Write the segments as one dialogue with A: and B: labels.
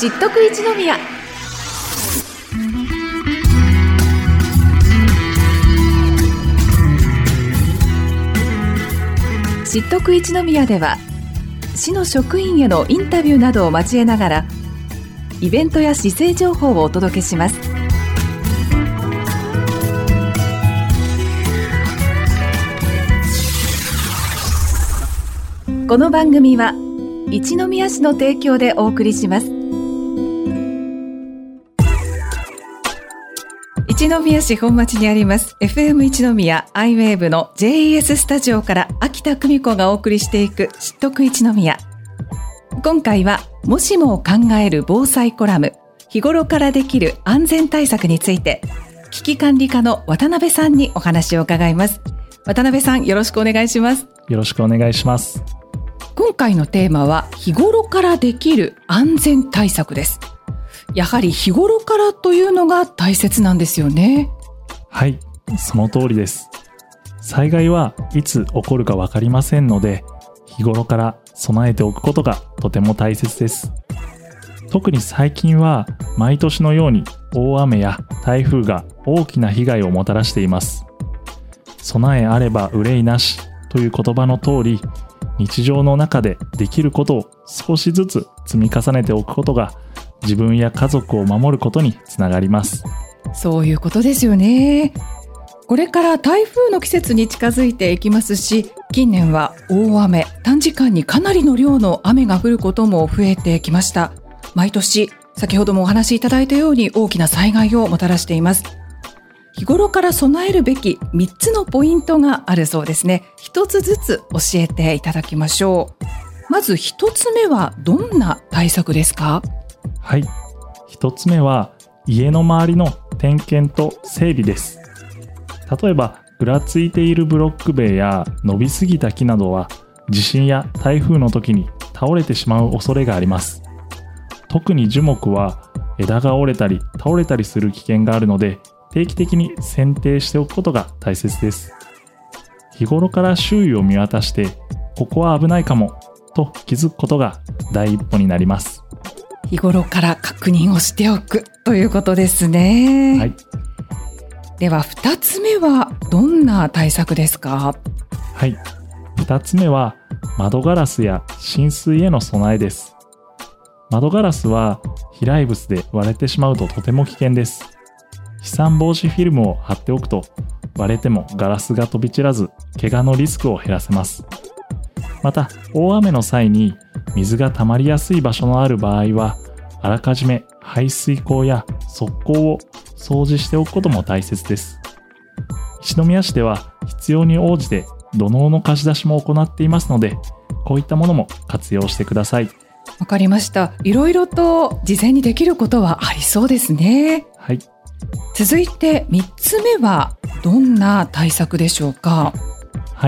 A: 知っとく一宮。知っとく一宮では、市の職員へのインタビューなどを交えながらイベントや市政情報をお届けします。この番組は一宮市の提供でお送りします。一宮市本町にあります FM 一宮 iWave の JES スタジオから秋田久美子がお送りしていく知っとく一宮。今回はもしもを考える防災コラム、日頃からできる安全対策について危機管理課の渡辺さんにお話を伺います。渡辺さん、よろしくお願いします。
B: よろしくお願いします。
A: 今回のテーマは日頃からできる安全対策です。やはり日頃からというのが大切なんですよね。
B: はい、その通りです。災害はいつ起こるか分かりませんので、日頃から備えておくことがとても大切です。特に最近は毎年のように大雨や台風が大きな被害をもたらしています。備えあれば憂いなしという言葉の通り、日常の中でできることを少しずつ積み重ねておくことが自分や家族を守ることにつながります。
A: そういうことですよね。これから台風の季節に近づいていきますし、近年は大雨、短時間にかなりの量の雨が降ることも増えてきました。毎年、先ほどもお話しいただいたように大きな災害をもたらしています。日頃から備えるべき3つのポイントがあるそうですね。1つずつ教えていただきましょう。まず1つ目はどんな対策ですか？
B: はい、1つ目は家の周りの点検と整備です。例えばぐらついているブロック塀や伸びすぎた木などは地震や台風の時に倒れてしまう恐れがあります。特に樹木は枝が折れたり倒れたりする危険があるので、定期的に剪定しておくことが大切です。日頃から周囲を見渡して、ここは危ないかもと気づくことが第一歩になります。
A: 日頃から確認をしておくということですね。
B: はい。
A: では2つ目はどんな対策ですか？
B: はい。2つ目は窓ガラスや浸水への備えです。窓ガラスは飛来物で割れてしまうととても危険です。飛散防止フィルムを貼っておくと、割れてもガラスが飛び散らず、怪我のリスクを減らせます。また、大雨の際に水が溜まりやすい場所のある場合は、あらかじめ排水溝や側溝を掃除しておくことも大切です。一宮市では必要に応じて土のうの貸し出しも行っていますので、こういったものも活用してください。
A: わかりました。いろいろと事前にできることはありそうですね。
B: はい。
A: 続いて3つ目はどんな対策でしょうか？
B: はい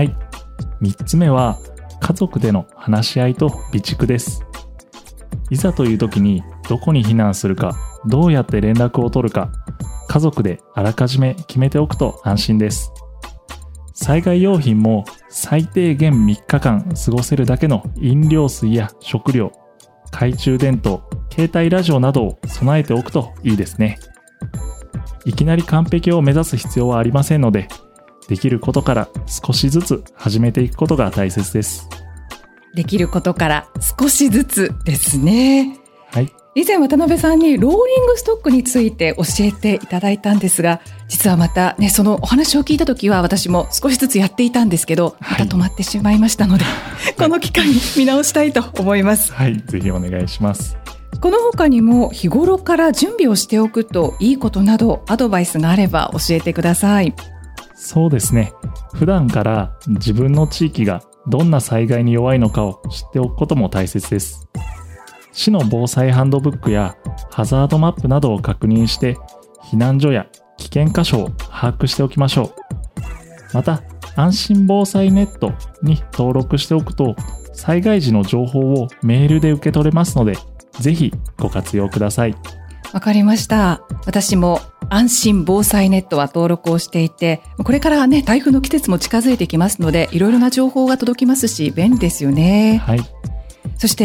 B: 。3つ目は家族での話し合いと備蓄です。いざという時にどこに避難するか、どうやって連絡を取るか、家族であらかじめ決めておくと安心です。災害用品も最低限3日間過ごせるだけの飲料水や食料、懐中電灯、携帯ラジオなどを備えておくといいですね。いきなり完璧を目指す必要はありませんので、できることから少しずつ始めていくことが大切です。
A: できることから少しずつですね。
B: はい。
A: 以前渡辺さんにローリングストックについて教えていただいたんですが、実はまたね、そのお話を聞いた時は私も少しずつやっていたんですけど、また止まってしまいましたので、この機会に見直したいと思います。
B: はい、ぜひお願いします。
A: この他にも日頃から準備をしておくといいことなどアドバイスがあれば教えてください。
B: そうですね。普段から自分の地域がどんな災害に弱いのかを知っておくことも大切です。市の防災ハンドブックやハザードマップなどを確認して避難所や危険箇所を把握しておきましょう。また、安心防災ネットに登録しておくと災害時の情報をメールで受け取れますので、ぜひご活用ください。
A: わかりました。私も安心防災ネットは登録をしていて、これからね、台風の季節も近づいてきますので、いろいろな情報が届きますし便利ですよね。
B: はい。
A: そして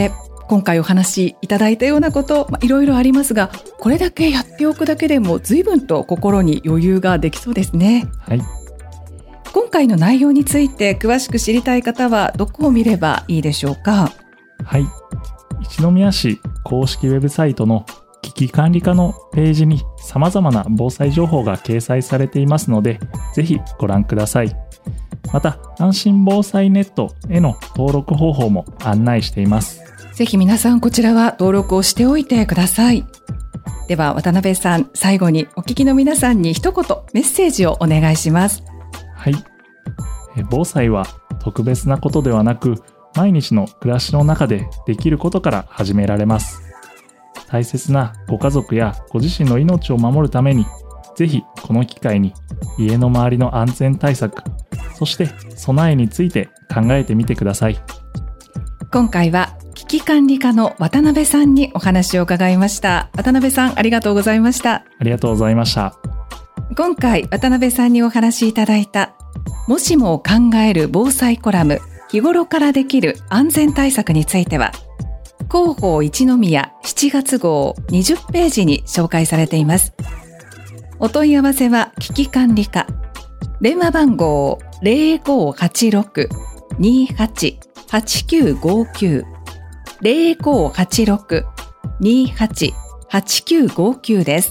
A: 今回お話しいただいたようなこと、いろいろありますが、これだけやっておくだけでも随分と心に余裕ができそうですね。
B: はい。
A: 今回の内容について詳しく知りたい方はどこを見ればいいでしょうか？
B: はい。一宮市公式ウェブサイトの危機管理課のページに様々な防災情報が掲載されていますので、ぜひご覧ください。また、安心防災ネットへの登録方法も案内しています。
A: ぜひ皆さんこちらは登録をしておいてください。では渡辺さん、最後にお聞きの皆さんに一言メッセージをお願いします。
B: はい。防災は特別なことではなく、毎日の暮らしの中でできることから始められます。大切なご家族やご自身の命を守るために、ぜひこの機会に家の周りの安全対策、そして備えについて考えてみてください。
A: 今回は危機管理課の渡辺さんにお話を伺いました。渡辺さん、ありがとうございました。
B: ありがとうございました。
A: 今回渡辺さんにお話いただいた、もしも考える防災コラム、日頃からできる安全対策については、広報一宮7月号20ページに紹介されています。お問い合わせは危機管理課、電話番号 0586-288959 0586-288959 です。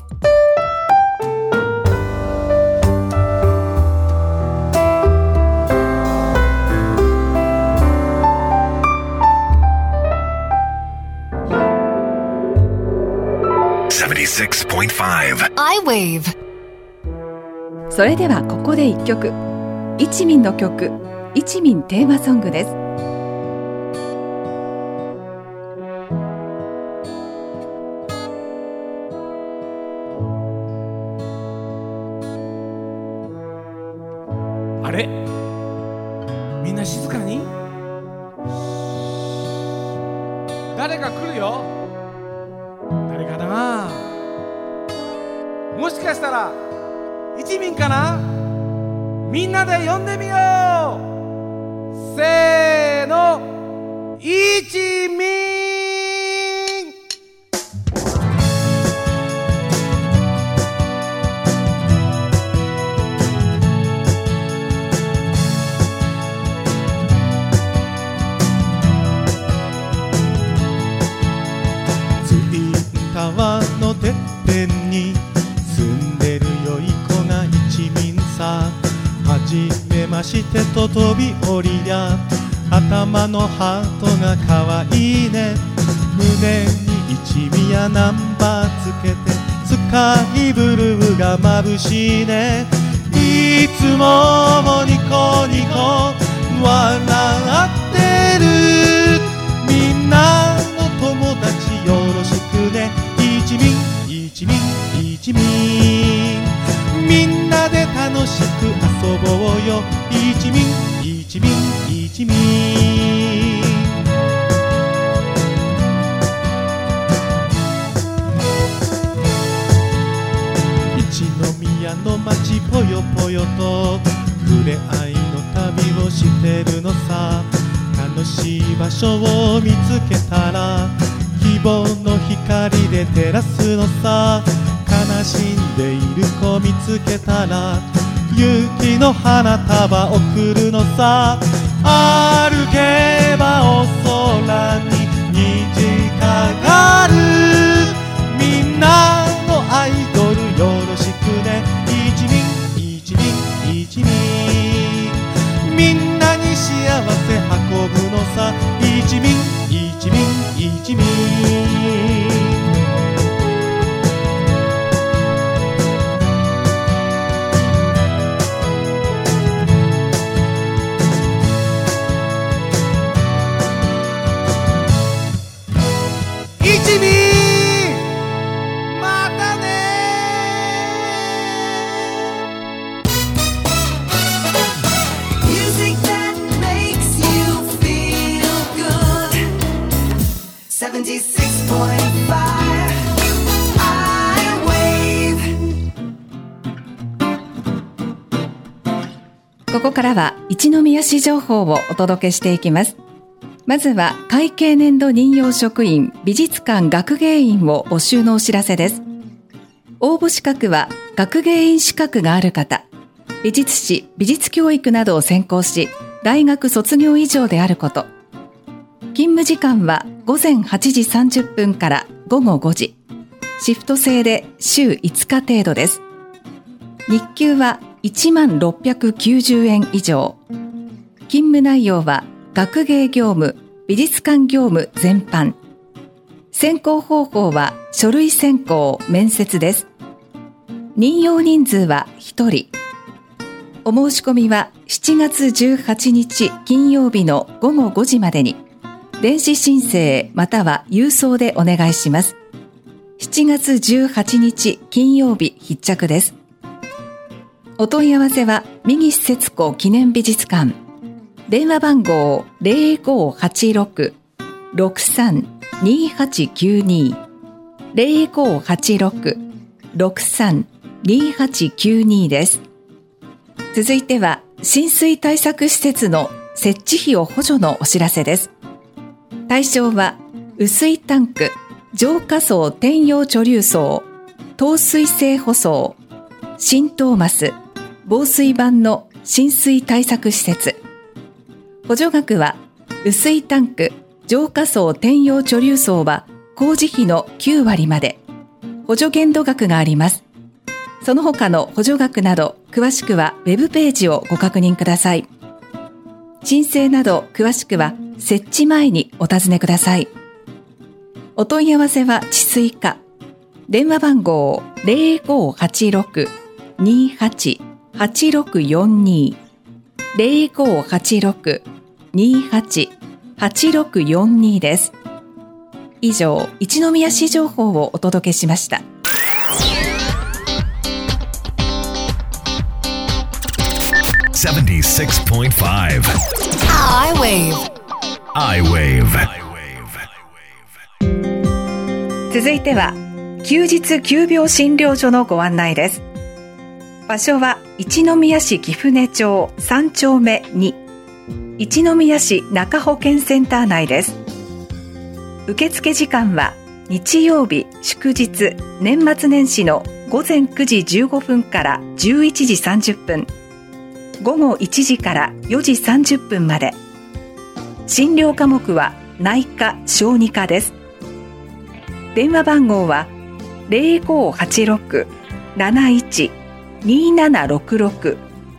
C: 76.5 I-Wave。
A: それではここで一曲、一民の曲、一民テーマソングです。
D: あれ、みんな静かに。誰か来るよ。誰かな。もしかしたら一民かな。みんなで呼んでみよう。せーの、一民。
E: 川のてっぺんに住んでるよい子が一民さ。はじめましてと飛び降りや、頭のハートがかわいいね。胸に一宮ナンバーつけて、スカイブルーが眩しいね。いつもニコニコ笑ってる。みんなの友達よろしくね。一民一民一民、みんなで楽しく遊ぼうよ。一民一民一民。一宮の街ぽよぽよと触れ合いの旅をしてるのさ。楽しい場所を見つけたら希望の光で照らすのさ。悲しんでいる子見つけたら勇気の花束贈るのさ。歩けばお空に虹かかる。みんなのアイドルよろしくね。一民一民一民、みんなに幸せ運ぶのさ。一民一民一民。一民、またね。
C: Music that makes you feel good. 76.5 I-Wave。
A: ここからは一宮市情報をお届けしていきます。 まずは会計年度任用職員美術館学芸員を募集のお知らせです。応募資格は学芸員資格がある方、美術史、美術教育などを専攻し、大学卒業以上であること。勤務時間は午前8時30分から午後5時。シフト制で週5日程度です。日給は1690円以上。勤務内容は学芸業務、美術館業務全般。選考方法は書類選考、面接です。任用人数は1人。お申し込みは7月18日金曜日の午後5時までに、電子申請または郵送でお願いします。7月18日金曜日必着です。お問い合わせは三岸節子記念美術館。電話番号 0586-632892 0586-632892 です。続いては浸水対策施設の設置費用補助のお知らせです。対象は雨水タンク、浄化槽転用貯留槽、透水性舗装、浸透マス、防水板の浸水対策施設。補助額は雨水タンク、浄化槽転用貯留槽は工事費の9割まで。補助限度額があります。その他の補助額など詳しくはウェブページをご確認ください。申請など詳しくは設置前にお尋ねください。お問い合わせは治水課。電話番号 0586-288642 0586-288642 です。以上、一宮市情報をお届けしました。
F: 76.5 I-Wave
A: 続いては休日急病診療所のご案内です。場所は一宮市貴船町3丁目2、一宮市中保健センター内です。受付時間は日曜日、祝日、年末年始の午前9時15分から11時30分、午後1時から4時30分まで。診療科目は内科・小児科です。電話番号は 0586-71-2766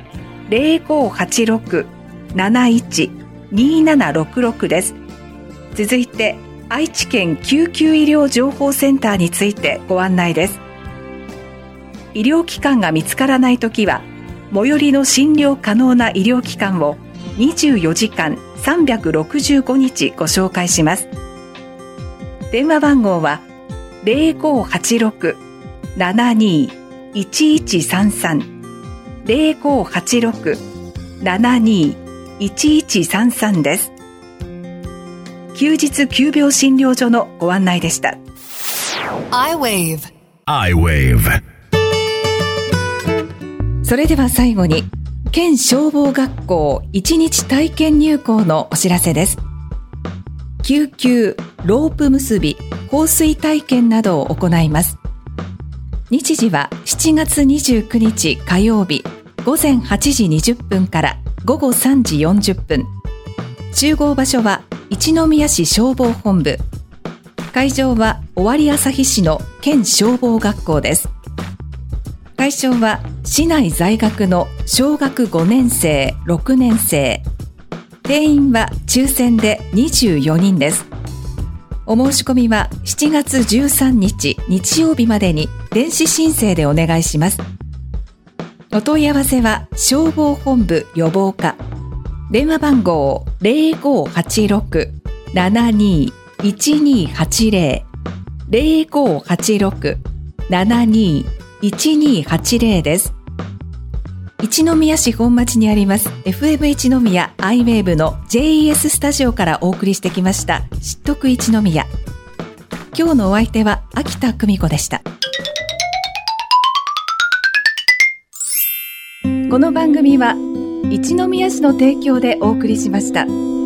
A: 0586-71-2766 です。続いて愛知県救急医療情報センターについてご案内です。医療機関が見つからないときは最寄りの診療可能な医療機関を24時間365日ご紹介します。電話番号は 0586-72-1133 0586-72-1133 です。休日急病診療所のご案内でした。
C: I-Wave
A: それでは最後に県消防学校1日体験入校のお知らせです。救急、ロープ結び、放水体験などを行います。日時は7月29日火曜日午前8時20分から午後3時40分。集合場所は一宮市消防本部。会場は尾張旭市の県消防学校です。対象は市内在学の小学5年生、6年生。定員は抽選で24人です。お申し込みは7月13日日曜日までに電子申請でお願いします。お問い合わせは消防本部予防課。電話番号 0586-72-1280 0586-72-1280 です。一宮市本町にあります FM 一宮 I-Wave の JES スタジオからお送りしてきました知っとく一宮。今日のお相手は秋田久美子でした。この番組は一宮市の提供でお送りしました。